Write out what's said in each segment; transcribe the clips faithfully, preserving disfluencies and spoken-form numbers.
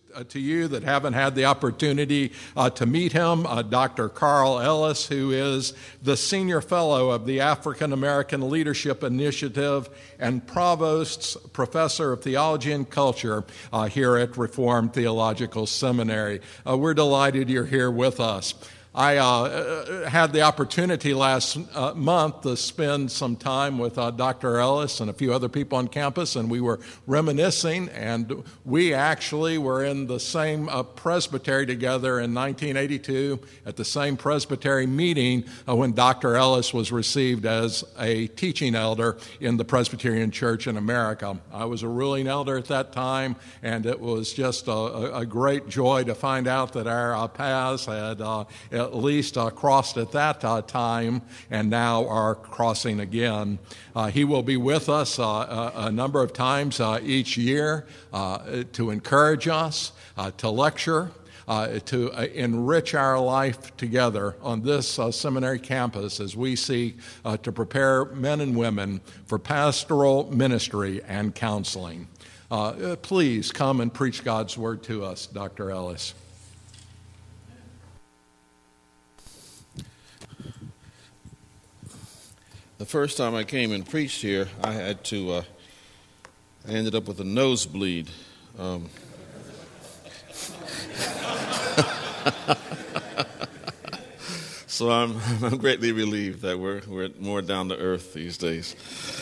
uh, to you that haven't had the opportunity uh, to meet him, uh, Doctor Carl Ellis, who is the Senior Fellow of the African American Leadership Initiative and Provost's Professor of Theology and Culture uh, here at Reformed Theological Seminary. Uh, we're delighted you're here with us. I uh, had the opportunity last uh, month to spend some time with uh, Doctor Ellis and a few other people on campus, and we were reminiscing, and we actually were in the same uh, presbytery together in nineteen eighty-two at the same presbytery meeting uh, when Doctor Ellis was received as a teaching elder in the Presbyterian Church in America. I was a ruling elder at that time, and it was just a, a great joy to find out that our uh, paths had uh, at least uh, crossed at that uh, time and now are crossing again. Uh, he will be with us uh, a, a number of times uh, each year uh, to encourage us, uh, to lecture, uh, to uh, enrich our life together on this uh, seminary campus as we seek uh, to prepare men and women for pastoral ministry and counseling. Uh, please come and preach God's word to us, Doctor Ellis. The first time I came and preached here, I had to, uh, I ended up with a nosebleed. Um, so I'm, I'm greatly relieved that we're, we're more down to earth these days.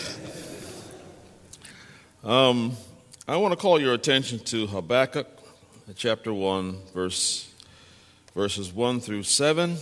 Um, I want to call your attention to Habakkuk, chapter one, verse, verses one through seven.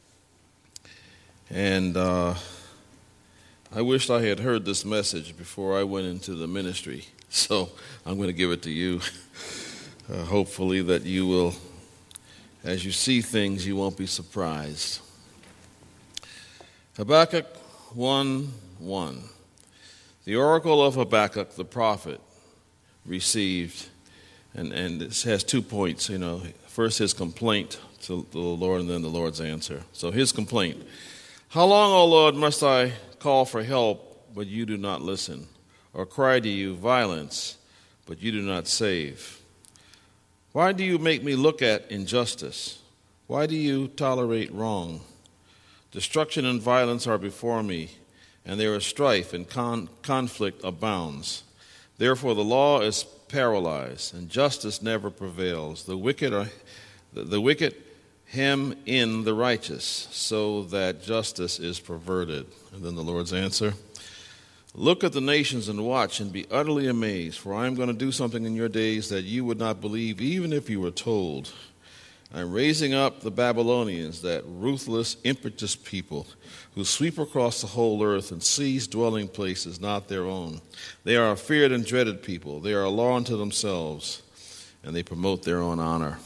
And uh, I wished I had heard this message before I went into the ministry, so I'm going to give it to you. Uh, hopefully that you will, as you see things, you won't be surprised. Habakkuk one one. The oracle of Habakkuk, the prophet, received, and, and it has two points, you know. First, his complaint to the Lord, and then the Lord's answer. So his complaint. How long, O Lord, must I call for help, but you do not listen, or cry to you violence, but you do not save? Why do you make me look at injustice? Why do you tolerate wrong? Destruction and violence are before me, and there is strife and con- conflict abounds. Therefore the law is paralyzed, and justice never prevails. The wicked are the, the wicked hem in the righteous, so that justice is perverted. And then the Lord's answer. Look at the nations and watch and be utterly amazed, for I am going to do something in your days that you would not believe, even if you were told. I am raising up the Babylonians, that ruthless, impetuous people who sweep across the whole earth and seize dwelling places not their own. They are a feared and dreaded people. They are a law unto themselves, and they promote their own honor.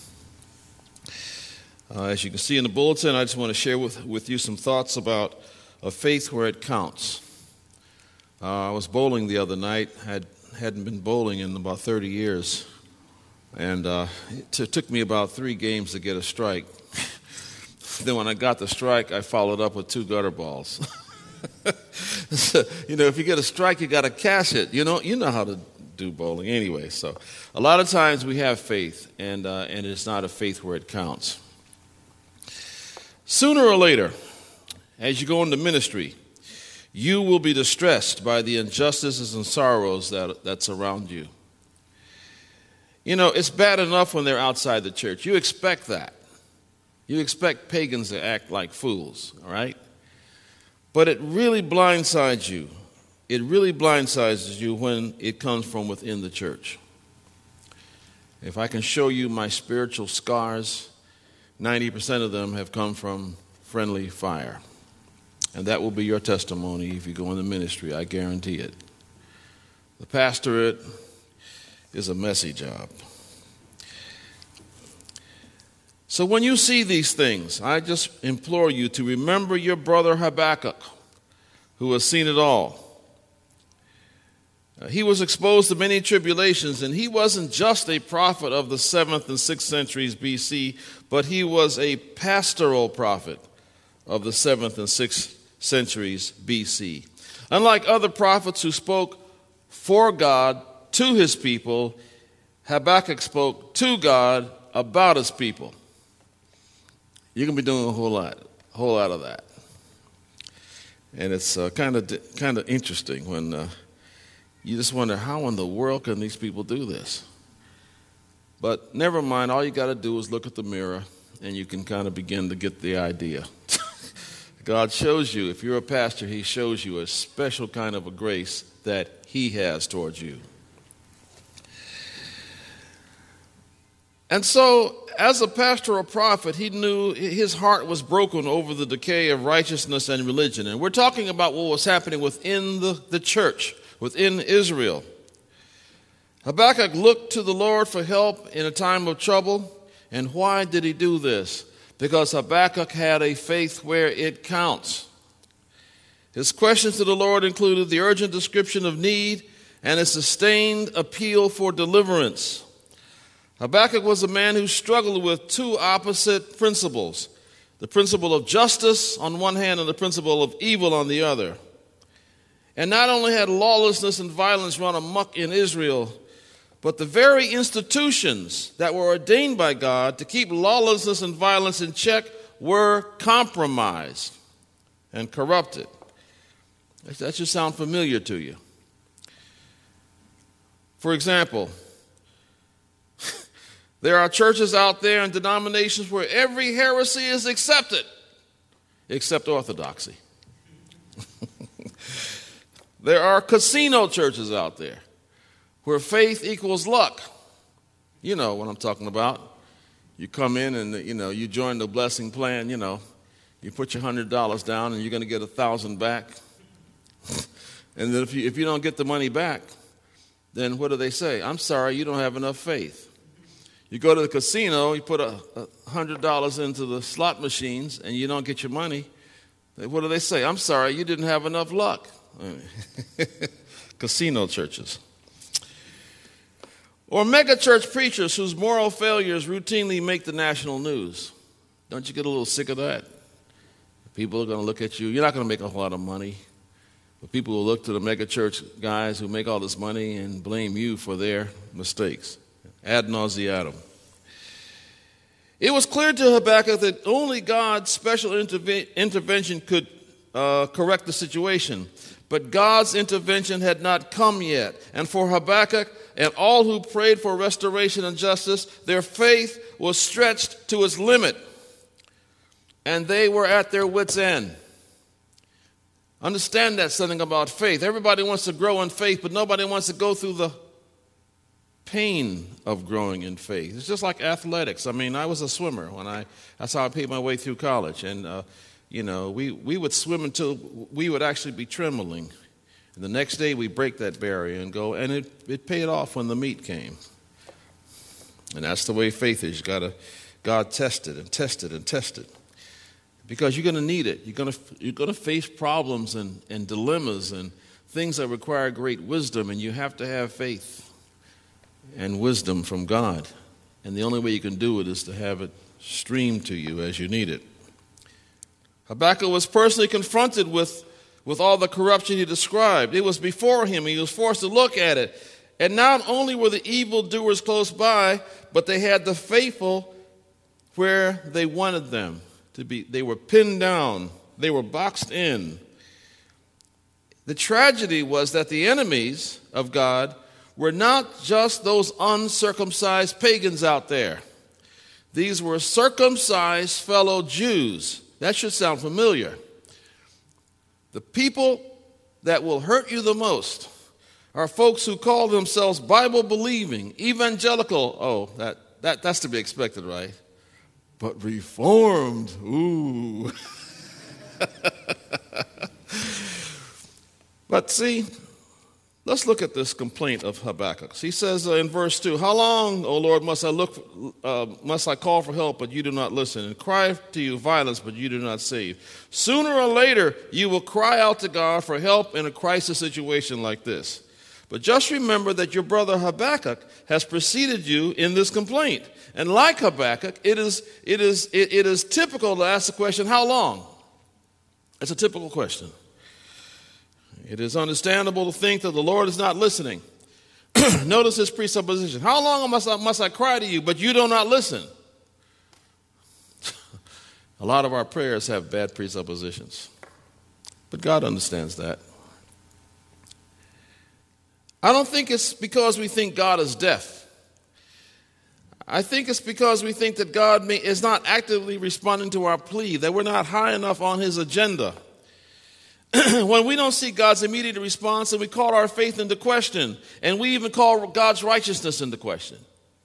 Uh, as you can see in the bulletin, I just want to share with, with you some thoughts about a faith where it counts. Uh, I was bowling the other night. I had, hadn't been bowling in about thirty years. And uh, it t- took me about three games to get a strike. Then when I got the strike, I followed up with two gutter balls. So, you know, if you get a strike, you got to cash it. You know, you know how to do bowling anyway. So a lot of times we have faith, and uh, and it's not a faith where it counts. Sooner or later, as you go into ministry, you will be distressed by the injustices and sorrows that that surround you. You know, it's bad enough when they're outside the church. You expect that. You expect pagans to act like fools, all right? But it really blindsides you. It really blindsides you when it comes from within the church. If I can show you my spiritual scars, ninety percent of them have come from friendly fire. And that will be your testimony if you go into ministry, I guarantee it. The pastorate is a messy job. So when you see these things, I just implore you to remember your brother Habakkuk, who has seen it all. Uh, he was exposed to many tribulations, and he wasn't just a prophet of the seventh and sixth centuries B C, but he was a pastoral prophet of the seventh and sixth centuries B C. Unlike other prophets who spoke for God to his people, Habakkuk spoke to God about his people. You're going to be doing a whole lot, a whole lot of that. And it's uh, kind of kind of interesting when uh, you just wonder, how in the world can these people do this? But never mind, all you got to do is look at the mirror, and you can kind of begin to get the idea. God shows you, if you're a pastor, he shows you a special kind of a grace that he has towards you. And so, as a pastor or prophet, he knew his heart was broken over the decay of righteousness and religion. And we're talking about what was happening within the, the church, within Israel. Habakkuk looked to the Lord for help in a time of trouble. And why did he do this? Because Habakkuk had a faith where it counts. His questions to the Lord included the urgent description of need and a sustained appeal for deliverance. Habakkuk was a man who struggled with two opposite principles, the principle of justice on one hand and the principle of evil on the other. And not only had lawlessness and violence run amok in Israel, but the very institutions that were ordained by God to keep lawlessness and violence in check were compromised and corrupted. That should sound familiar to you. For example, there are churches out there and denominations where every heresy is accepted, except orthodoxy. There are casino churches out there where faith equals luck. You know what I'm talking about. You come in and, you know, you join the blessing plan, you know. You put your one hundred dollars down and you're going to get one thousand dollars back. And then if you, if you don't get the money back, then what do they say? I'm sorry, you don't have enough faith. You go to the casino, you put a, a one hundred dollars into the slot machines, and you don't get your money. What do they say? I'm sorry, you didn't have enough luck. Casino churches. Or mega church preachers whose moral failures routinely make the national news. Don't you get a little sick of that? People are going to look at you. You're not going to make a whole lot of money. But people will look to the mega church guys who make all this money and blame you for their mistakes. Ad nauseatum. It was clear to Habakkuk that only God's special interve- intervention could uh, correct the situation. But God's intervention had not come yet. And for Habakkuk and all who prayed for restoration and justice, their faith was stretched to its limit. And they were at their wits' end. Understand that something about faith. Everybody wants to grow in faith, but nobody wants to go through the pain of growing in faith. It's just like athletics. I mean, I was a swimmer when I, that's how I paid my way through college. And, uh, you know, we, we would swim until we would actually be trembling. And the next day we break that barrier and go, and it, it paid off when the meet came. And that's the way faith is. You got to, God test it and test it and test it. Because you're going to need it. You're going to, you're going to face problems and, and dilemmas and things that require great wisdom, and you have to have faith and wisdom from God. And the only way you can do it is to have it stream to you as you need it. Habakkuk was personally confronted with, with all the corruption he described. It was before him. He was forced to look at it. And not only were the evildoers close by, but they had the faithful where they wanted them to be. They were pinned down. They were boxed in. The tragedy was that the enemies of God were not just those uncircumcised pagans out there. These were circumcised fellow Jews. That should sound familiar. The people that will hurt you the most are folks who call themselves Bible-believing, evangelical. Oh, that, that that's to be expected, right? But reformed. Ooh. But see, let's look at this complaint of Habakkuk. He says uh, in verse two, "How long, O Lord, must I look? Uh, must I call for help, but you do not listen, and cry to you violence, but you do not save? Sooner or later, you will cry out to God for help in a crisis situation like this. But just remember that your brother Habakkuk has preceded you in this complaint. And like Habakkuk, it is it is it, it is typical to ask the question, how long? It's a typical question. It is understandable to think that the Lord is not listening. Notice his presupposition. How long must I, must I cry to you, but you do not listen? A lot of our prayers have bad presuppositions. But God understands that. I don't think it's because we think God is deaf. I think it's because we think that God may, is not actively responding to our plea, that we're not high enough on his agenda. When we don't see God's immediate response, and we call our faith into question, and we even call God's righteousness into question.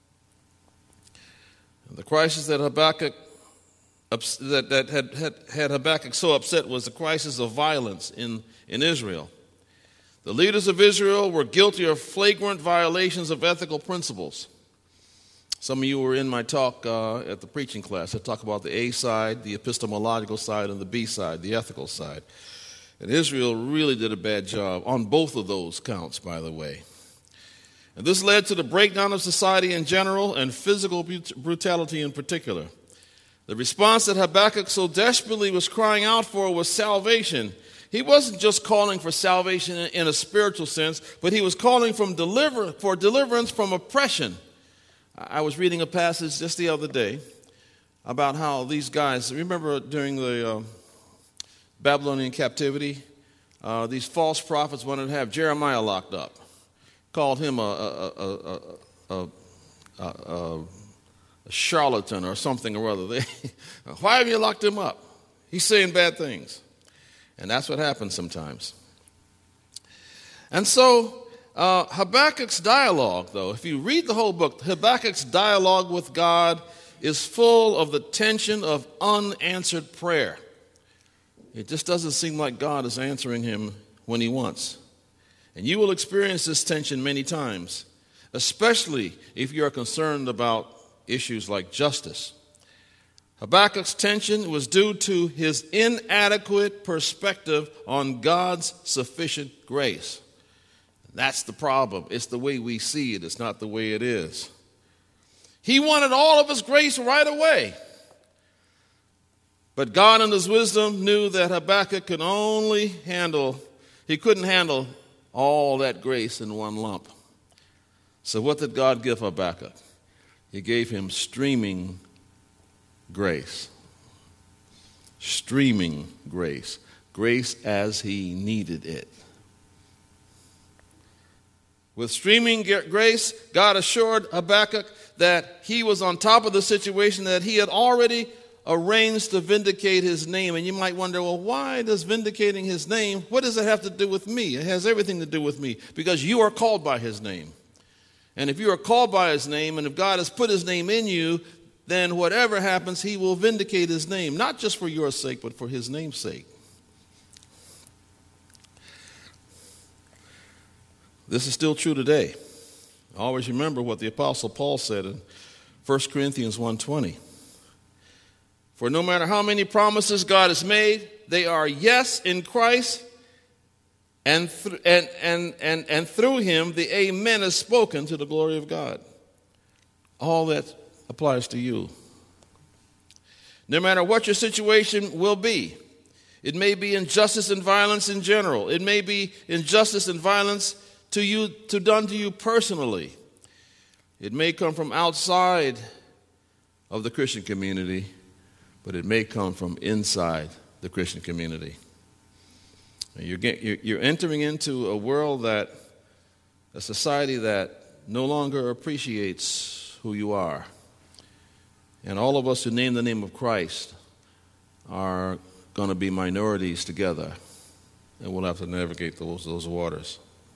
And the crisis that Habakkuk that, that had, had, had Habakkuk so upset was the crisis of violence in, in Israel. The leaders of Israel were guilty of flagrant violations of ethical principles. Some of you were in my talk uh, at the preaching class. I talk about the A side, the epistemological side, and the B side, the ethical side. And Israel really did a bad job on both of those counts, by the way. And this led to the breakdown of society in general and physical brutality in particular. The response that Habakkuk so desperately was crying out for was salvation. He wasn't just calling for salvation in a spiritual sense, but he was calling from deliver, for deliverance from oppression. I was reading a passage just the other day about how these guys, remember during the uh, Babylonian captivity, uh, these false prophets wanted to have Jeremiah locked up, called him a, a, a, a, a, a, a charlatan or something or other. They, why have you locked him up? He's saying bad things. And that's what happens sometimes. And so uh, Habakkuk's dialogue, though, if you read the whole book, Habakkuk's dialogue with God is full of the tension of unanswered prayer. It just doesn't seem like God is answering him when he wants. And you will experience this tension many times, especially if you are concerned about issues like justice. Habakkuk's tension was due to his inadequate perspective on God's sufficient grace. That's the problem. It's the way we see it. It's not the way it is. He wanted all of his grace right away. But God in his wisdom knew that Habakkuk could only handle, he couldn't handle all that grace in one lump. So what did God give Habakkuk? He gave him streaming grace. Streaming grace. Grace as he needed it. With streaming grace, God assured Habakkuk that he was on top of the situation, that he had already arranged to vindicate his name. And you might wonder, well, why does vindicating his name, what does it have to do with me? It has everything to do with me, because you are called by his name. And if you are called by his name, and if God has put his name in you, then whatever happens, he will vindicate his name, not just for your sake, but for his name's sake. This is still true today. Always remember what the Apostle Paul said in First Corinthians one twenty. For no matter how many promises God has made, they are yes in Christ, and, th- and, and, and, and through him the amen is spoken to the glory of God. All that applies to you. No matter what your situation will be, it may be injustice and violence in general. It may be injustice and violence to you, to done to you personally. It may come from outside of the Christian community, but it may come from inside the Christian community. And you're, get, you're, you're entering into a world that, a society that no longer appreciates who you are. And all of us who name the name of Christ are going to be minorities together, and we'll have to navigate those, those waters.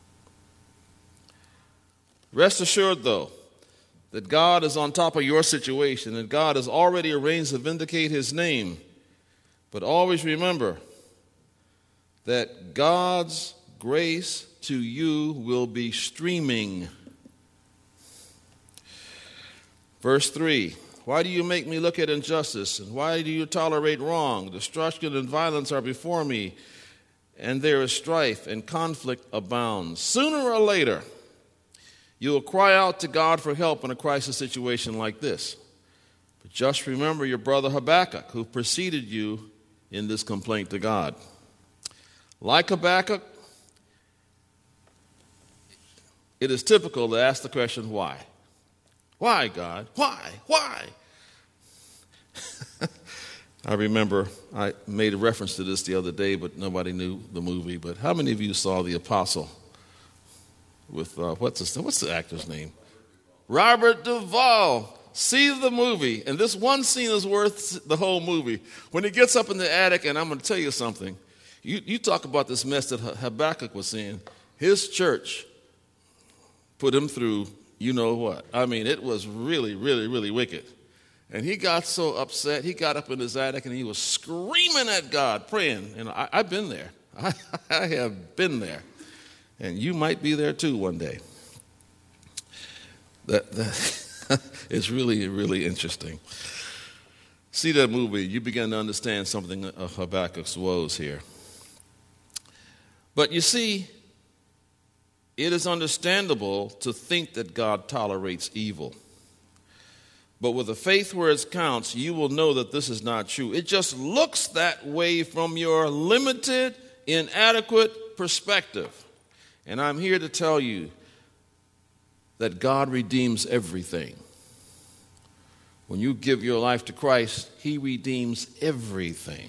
Rest assured, though, that God is on top of your situation, and God has already arranged to vindicate his name. But always remember that God's grace to you will be streaming. Verse three, why do you make me look at injustice? And why do you tolerate wrong? Destruction and violence are before me, and there is strife and conflict abounds. Sooner or later, you will cry out to God for help in a crisis situation like this. But just remember your brother Habakkuk, who preceded you in this complaint to God. Like Habakkuk, it is typical to ask the question, why? Why, God? Why? Why? I remember I made a reference to this the other day, but nobody knew the movie. But how many of you saw The Apostle with, uh, what's, the, what's the actor's name? Robert Duvall. See the movie, and this one scene is worth the whole movie. When he gets up in the attic, and I'm going to tell you something. You, you talk about this mess that Habakkuk was in. His church put him through you know what. I mean, it was really, really, really wicked. And he got so upset, he got up in his attic and he was screaming at God, praying. And I, I've been there. I, I have been there. And you might be there too one day. That, that it's really, really interesting. See that movie, you begin to understand something of Habakkuk's woes here. But you see, it is understandable to think that God tolerates evil. But with a faith where it counts, you will know that this is not true. It just looks that way from your limited, inadequate perspective. And I'm here to tell you that God redeems everything. When you give your life to Christ, He redeems everything.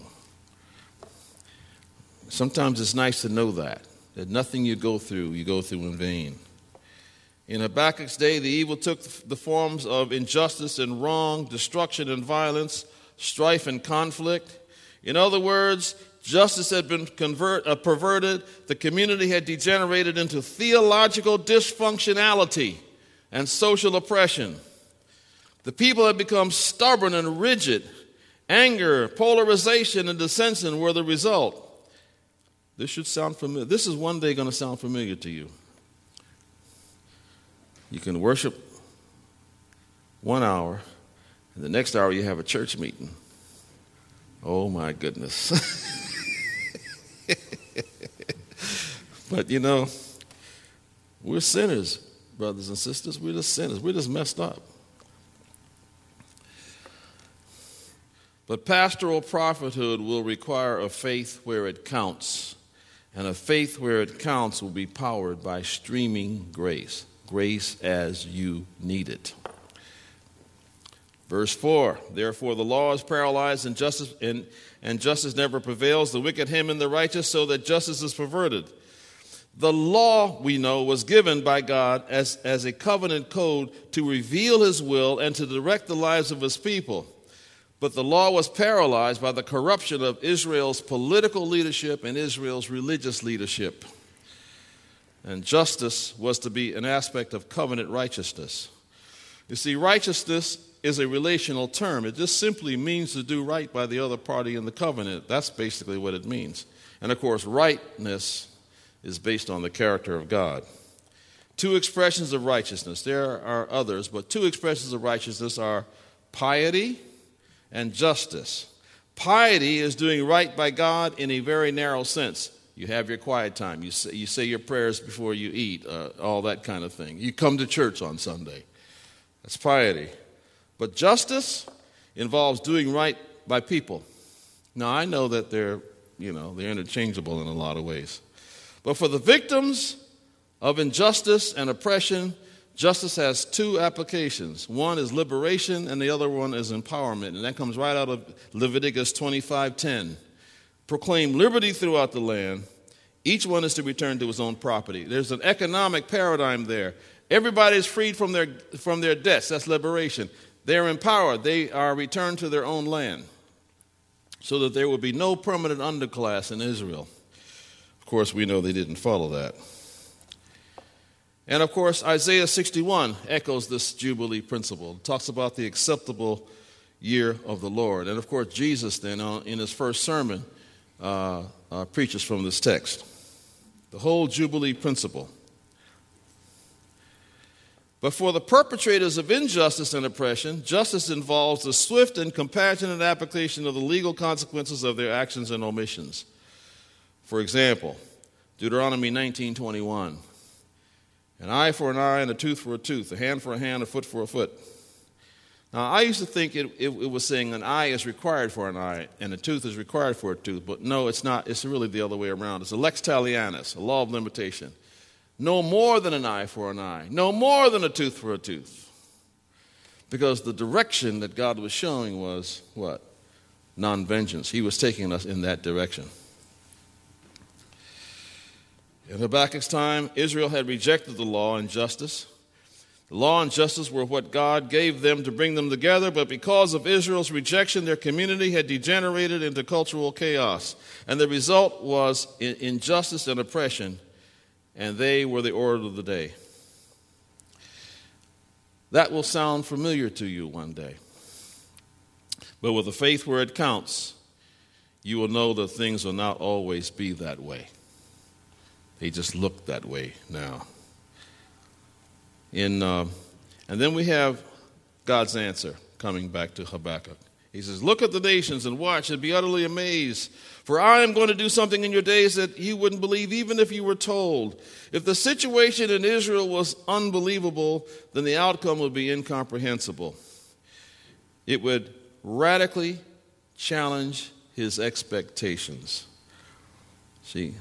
Sometimes it's nice to know that, that nothing you go through, you go through in vain. In Habakkuk's day, the evil took the forms of injustice and wrong, destruction and violence, strife and conflict. In other words, justice had been convert, uh, perverted. The community had degenerated into theological dysfunctionality and social oppression. The people had become stubborn and rigid. Anger, polarization, and dissension were the result. This should sound familiar. This is one day going to sound familiar to you. You can worship one hour, and the next hour you have a church meeting. Oh, my goodness. But, you know, we're sinners, brothers and sisters. We're just sinners. We're just messed up. But pastoral prophethood will require a faith where it counts, and a faith where it counts will be powered by streaming grace. Grace as you need it. Verse four, therefore the law is paralyzed and justice and, and justice never prevails. The wicked hem in the righteous so that justice is perverted. The law, we know, was given by God as, as a covenant code to reveal His will and to direct the lives of His people. But the law was paralyzed by the corruption of Israel's political leadership and Israel's religious leadership. And justice was to be an aspect of covenant righteousness. You see, righteousness is a relational term. It just simply means to do right by the other party in the covenant. That's basically what it means. And of course, rightness is based on the character of God. Two expressions of righteousness. There are others, but two expressions of righteousness are piety and justice. Piety is doing right by God in a very narrow sense. You have your quiet time. You say, you say your prayers before you eat, uh, all that kind of thing. You come to church on Sunday. That's piety. But justice involves doing right by people. Now, I know that they're, you know, they're interchangeable in a lot of ways. But for the victims of injustice and oppression, justice has two applications. One is liberation, and the other one is empowerment. And that comes right out of Leviticus twenty-five ten. Proclaim liberty throughout the land. Each one is to return to his own property. There's an economic paradigm there. Everybody is freed from their, from their debts. That's liberation. They're empowered. They are returned to their own land so that there will be no permanent underclass in Israel. Of course, we know they didn't follow that. And of course, Isaiah sixty-one echoes this Jubilee principle. It talks about the acceptable year of the Lord. And of course, Jesus then, uh, in his first sermon, uh, uh, preaches from this text. The whole Jubilee principle. But for the perpetrators of injustice and oppression, justice involves the swift and compassionate application of the legal consequences of their actions and omissions. For example, Deuteronomy nineteen twenty-one. An eye for an eye and a tooth for a tooth, a hand for a hand, a foot for a foot. Now, I used to think it, it, it was saying an eye is required for an eye and a tooth is required for a tooth, but no, it's not. It's really the other way around. It's a lex talionis, a law of limitation. No more than an eye for an eye. No more than a tooth for a tooth. Because the direction that God was showing was what? Non-vengeance. He was taking us in that direction. In Habakkuk's time, Israel had rejected the law and justice. The law and justice were what God gave them to bring them together, but because of Israel's rejection, their community had degenerated into cultural chaos. And the result was injustice and oppression, and they were the order of the day. That will sound familiar to you one day. But with a faith where it counts, you will know that things will not always be that way. They just look that way now. In, uh, and then we have God's answer coming back to Habakkuk. He says, look at the nations and watch and be utterly amazed. For I am going to do something in your days that you wouldn't believe even if you were told. If the situation in Israel was unbelievable, then the outcome would be incomprehensible. It would radically challenge his expectations. See,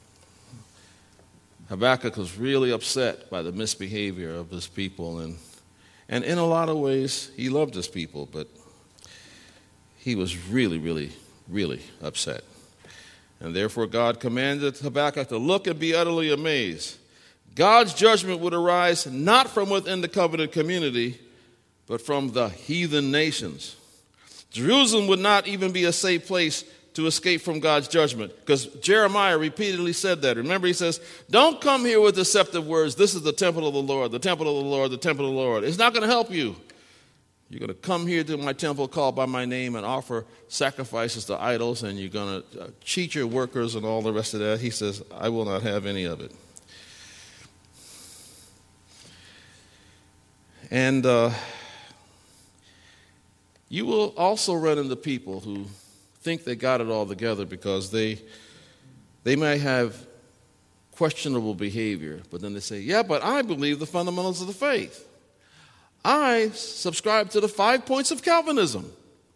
Habakkuk was really upset by the misbehavior of his people, and and in a lot of ways, he loved his people, but he was really, really, really upset. And therefore, God commanded Habakkuk to look and be utterly amazed. God's judgment would arise not from within the covenant community, but from the heathen nations. Jerusalem would not even be a safe place to escape from God's judgment, because Jeremiah repeatedly said that. Remember, he says, don't come here with deceptive words. This is the temple of the Lord, the temple of the Lord, the temple of the Lord. It's not going to help you. You're going to come here to my temple called by my name and offer sacrifices to idols, and you're going to cheat your workers and all the rest of that. He says, I will not have any of it. And uh, you will also run into people who think they got it all together because they they may have questionable behavior, but then they say, yeah, but I believe the fundamentals of the faith. I subscribe to the five points of Calvinism.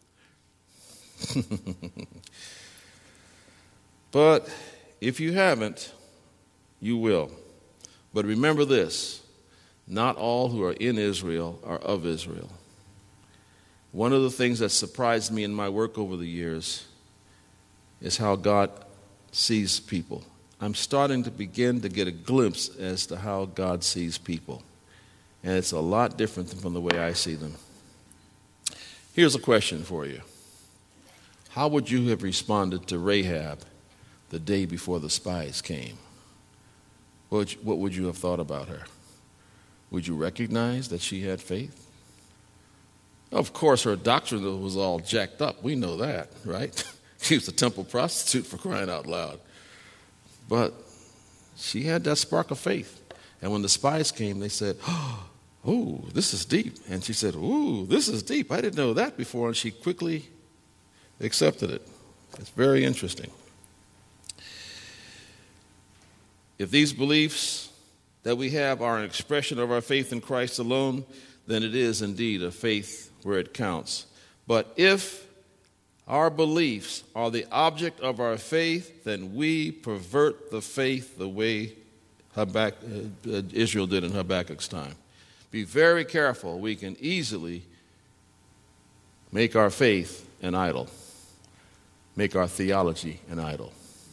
But if you haven't, you will. But remember this, not all who are in Israel are of Israel. One of the things that surprised me in my work over the years is how God sees people. I'm starting to begin to get a glimpse as to how God sees people. And it's a lot different from the way I see them. Here's a question for you. How would you have responded to Rahab the day before the spies came? What would you, what would you have thought about her? Would you recognize that she had faith? Of course, her doctrine was all jacked up. We know that, right? She was a temple prostitute, for crying out loud. But she had that spark of faith. And when the spies came, they said, oh, this is deep. And she said, ooh, this is deep. I didn't know that before. And she quickly accepted it. It's very interesting. If these beliefs that we have are an expression of our faith in Christ alone, then it is indeed a faith where it counts. But if our beliefs are the object of our faith, then we pervert the faith the way Habakkuk, uh, Israel did in Habakkuk's time. Be very careful. We can easily make our faith an idol, make our theology an idol.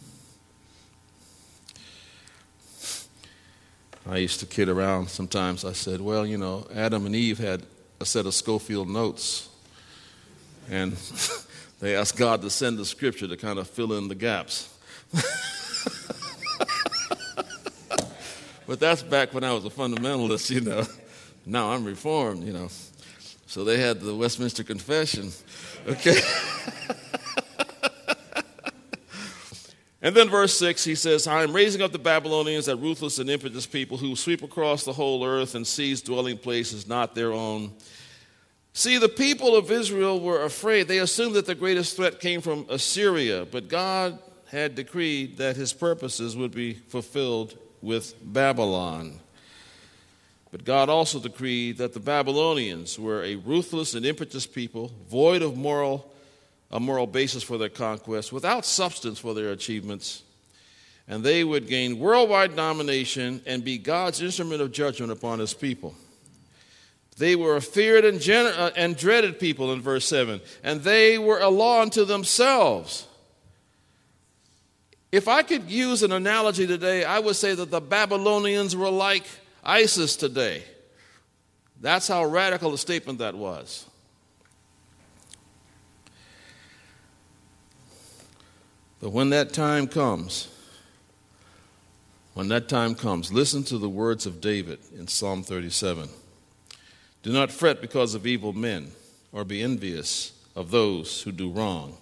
I used to kid around sometimes. I said, well, you know, Adam and Eve had a set of Schofield notes, and they asked God to send the scripture to kind of fill in the gaps. But that's back when I was a fundamentalist, you know. Now I'm reformed, you know. So they had the Westminster Confession, okay? And then verse six, he says, I am raising up the Babylonians, that ruthless and impetuous people who sweep across the whole earth and seize dwelling places not their own. See, the people of Israel were afraid. They assumed that the greatest threat came from Assyria, but God had decreed that his purposes would be fulfilled with Babylon. But God also decreed that the Babylonians were a ruthless and impetuous people, void of moral a moral basis for their conquest, without substance for their achievements. and they would gain worldwide domination and be God's instrument of judgment upon his people. They were a feared and, gen- uh, and dreaded people in verse seven, and they were a law unto themselves. If I could use an analogy today, I would say that the Babylonians were like ISIS today. That's how radical a statement that was. But when that time comes, when that time comes, listen to the words of David in Psalm thirty-seven. Do not fret because of evil men, or be envious of those who do wrong.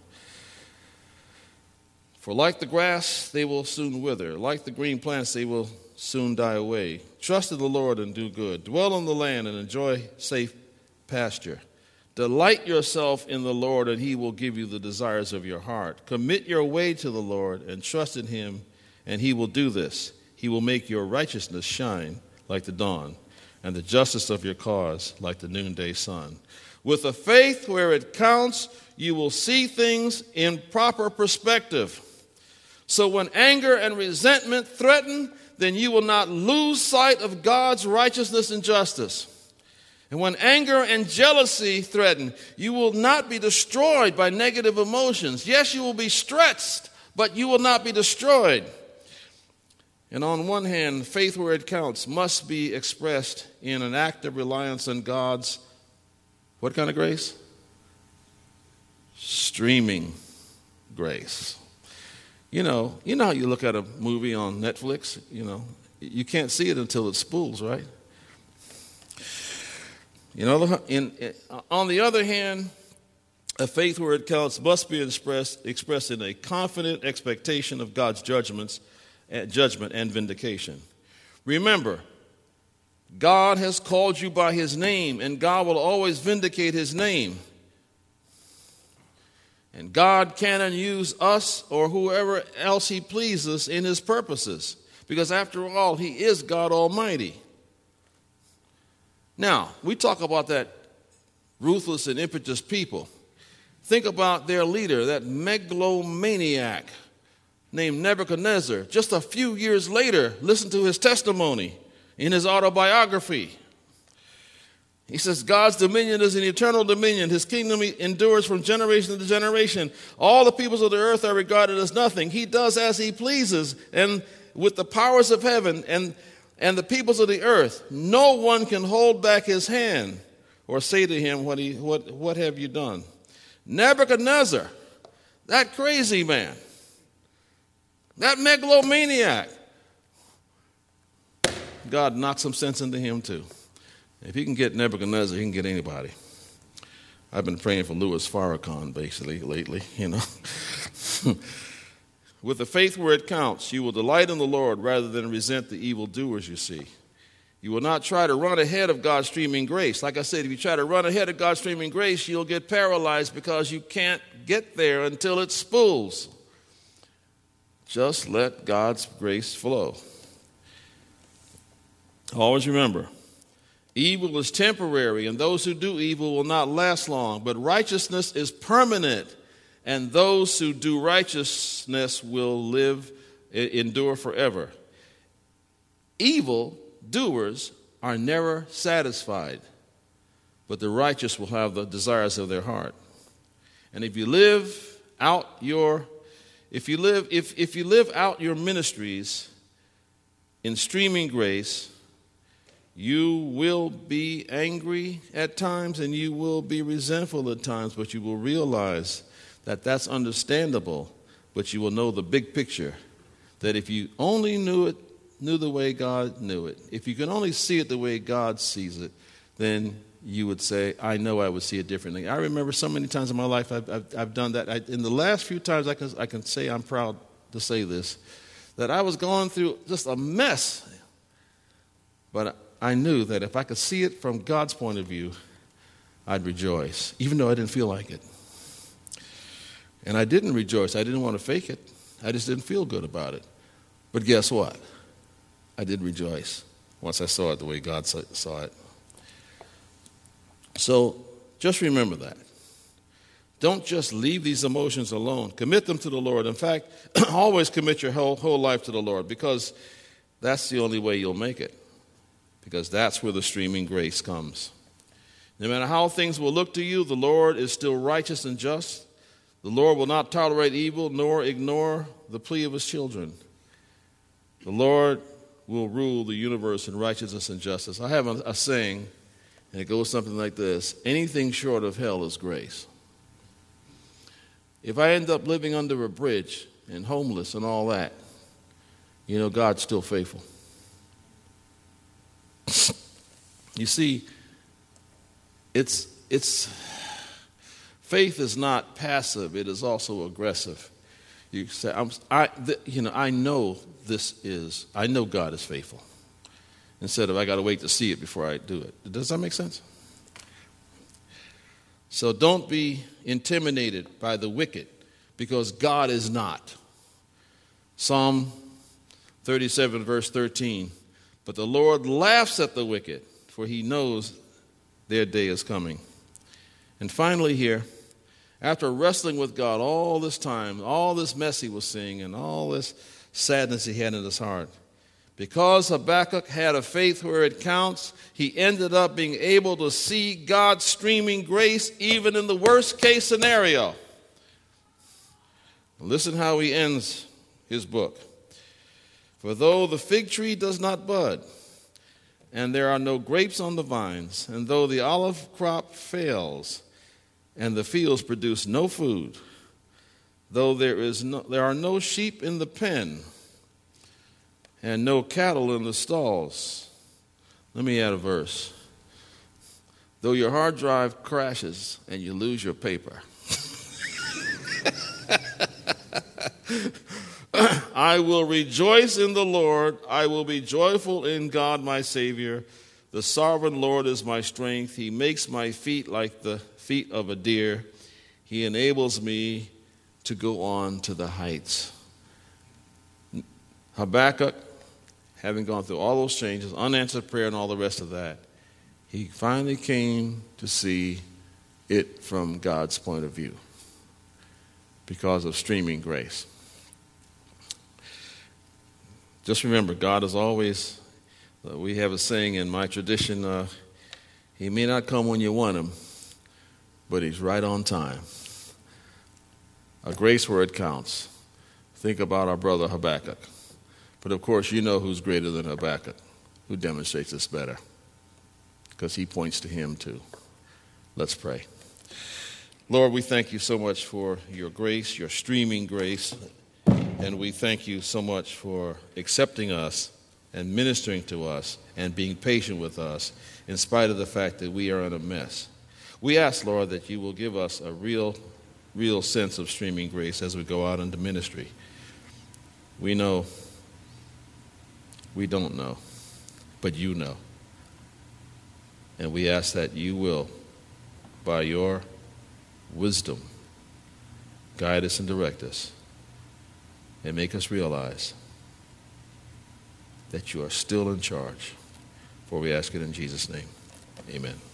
For like the grass, they will soon wither. Like the green plants, they will soon die away. Trust in the Lord and do good. Dwell in the land and enjoy safe pasture. Delight yourself in the Lord, and he will give you the desires of your heart. Commit your way to the Lord and trust in him, and he will do this. He will make your righteousness shine like the dawn, and the justice of your cause like the noonday sun. With a faith where it counts, you will see things in proper perspective. So when anger and resentment threaten, then you will not lose sight of God's righteousness and justice. And when anger and jealousy threaten, you will not be destroyed by negative emotions. Yes, you will be stretched, but you will not be destroyed. And on one hand, faith where it counts must be expressed in an act of reliance on God's, what kind of grace? Streaming grace. You know, you know how you look at a movie on Netflix, you know, you can't see it until it spools, right? You know, in, in, on the other hand, a faith where it counts must be expressed, expressed in a confident expectation of God's judgments, judgment and vindication. Remember, God has called you by his name, and God will always vindicate his name. And God can use us or whoever else he pleases in his purposes, because after all, he is God Almighty. Now, we talk about that ruthless and impetuous people. Think about their leader, that megalomaniac named Nebuchadnezzar. Just a few years later, listen to his testimony in his autobiography. He says, God's dominion is an eternal dominion. His kingdom endures from generation to generation. All the peoples of the earth are regarded as nothing. He does as he pleases, and with the powers of heaven and And the peoples of the earth, no one can hold back his hand or say to him, what, he, what, what have you done? Nebuchadnezzar, that crazy man, that megalomaniac, God knocked some sense into him too. If he can get Nebuchadnezzar, he can get anybody. I've been praying for Louis Farrakhan basically lately, you know. With the faith where it counts, you will delight in the Lord rather than resent the evildoers you see. You will not try to run ahead of God's streaming grace. Like I said, if you try to run ahead of God's streaming grace, you'll get paralyzed because you can't get there until it spools. Just let God's grace flow. Always remember, evil is temporary, and those who do evil will not last long, but righteousness is permanent. And those who do righteousness will live, endure forever. Evil doers are never satisfied, but the righteous will have the desires of their heart. And if you live out your, if you live, if, if you live out your ministries in streaming grace, you will be angry at times and you will be resentful at times, but you will realize that that's understandable, but you will know the big picture, that if you only knew it, knew the way God knew it, if you can only see it the way God sees it, then you would say, I know I would see it differently. I remember so many times in my life I've, I've, I've done that. I, in the last few times I can, I can say, I'm proud to say this, that I was going through just a mess. But I knew that if I could see it from God's point of view, I'd rejoice, even though I didn't feel like it. And I didn't rejoice. I didn't want to fake it. I just didn't feel good about it. But guess what? I did rejoice once I saw it the way God saw it. So just remember that. Don't just leave these emotions alone. Commit them to the Lord. In fact, always commit your whole, whole life to the Lord, because that's the only way you'll make it, because that's where the streaming grace comes. No matter how things will look to you, the Lord is still righteous and just. The Lord will not tolerate evil nor ignore the plea of his children. The Lord will rule the universe in righteousness and justice. I have a, a saying, and it goes something like this: anything short of hell is grace. If I end up living under a bridge and homeless and all that, you know, God's still faithful. You see, it's it's faith is not passive; it is also aggressive. You say, I'm, I, the, you know, I know this is. I know God is faithful. Instead of I got to wait to see it before I do it. Does that make sense? So don't be intimidated by the wicked, because God is not. Psalm thirty-seven, verse thirteen. But the Lord laughs at the wicked, for he knows their day is coming. And finally here, after wrestling with God all this time, all this mess he was seeing and all this sadness he had in his heart, because Habakkuk had a faith where it counts, he ended up being able to see God's streaming grace even in the worst case scenario. Listen how he ends his book. For though the fig tree does not bud, and there are no grapes on the vines, and though the olive crop fails, and the fields produce no food, though there is no, there are no sheep in the pen, and no cattle in the stalls. Let me add a verse. Though your hard drive crashes and you lose your paper, I will rejoice in the Lord. I will be joyful in God my Savior. The sovereign Lord is my strength. He makes my feet like the feet of a deer. He enables me to go on to the heights. Habakkuk, having gone through all those changes, unanswered prayer and all the rest of that, he finally came to see it from God's point of view because of streaming grace. Just remember, God is always, uh, we have a saying in my tradition, uh, he may not come when you want him, but he's right on time. A grace where it counts. Think about our brother Habakkuk. But of course, you know who's greater than Habakkuk, who demonstrates this better, because he points to him too. Let's pray. Lord, we thank you so much for your grace, your streaming grace, and we thank you so much for accepting us and ministering to us and being patient with us in spite of the fact that we are in a mess. We ask, Lord, that you will give us a real, real sense of streaming grace as we go out into ministry. We know, we don't know, but you know. And we ask that you will, by your wisdom, guide us and direct us and make us realize that you are still in charge. For we ask it in Jesus' name. Amen.